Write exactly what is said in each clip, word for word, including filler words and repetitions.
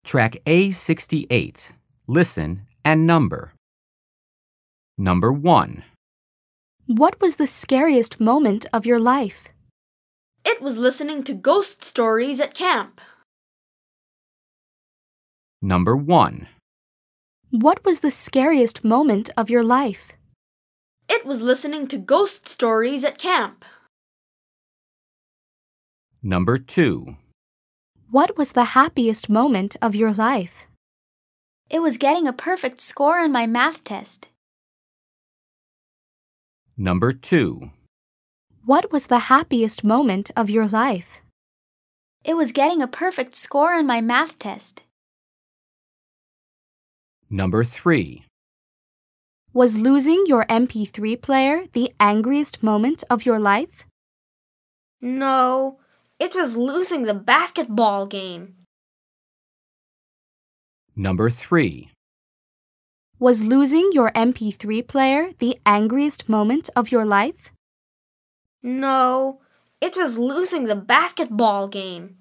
Track A sixty-eight. Listen and number. Number one. What was the scariest moment of your life? It was listening to ghost stories at camp. Number one. What was the scariest moment of your life? It was listening to ghost stories at camp. Number two. What was the happiest moment of your life? It was getting a perfect score on my math test. Number two. What was the happiest moment of your life? It was getting a perfect score on my math test. Number three. Was losing your M P three player the angriest moment of your life? No, it was losing the basketball game. Number three. Was losing your M P three player the angriest moment of your life? No, it was losing the basketball game.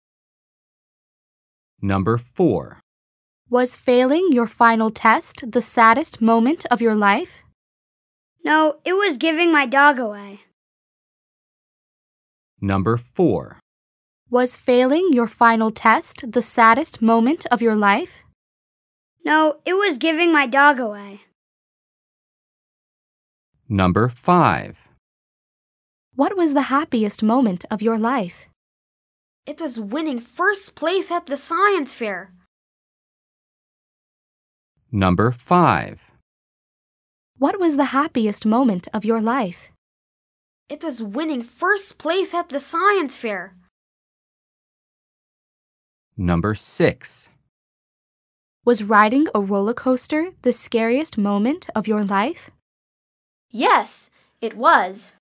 Number four. Was failing your final test the saddest moment of your life? No, it was giving my dog away. Number four. Was failing your final test the saddest moment of your life? No, it was giving my dog away. Number five. What was the happiest moment of your life? It was winning first place at the science fair. Number five. What was the happiest moment of your life? It was winning first place at the science fair. Number six. Was riding a roller coaster the scariest moment of your life? Yes, it was.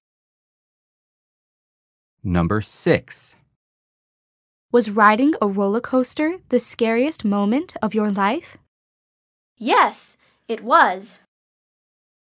Number six. Was riding a roller coaster the scariest moment of your life? Yes, it was.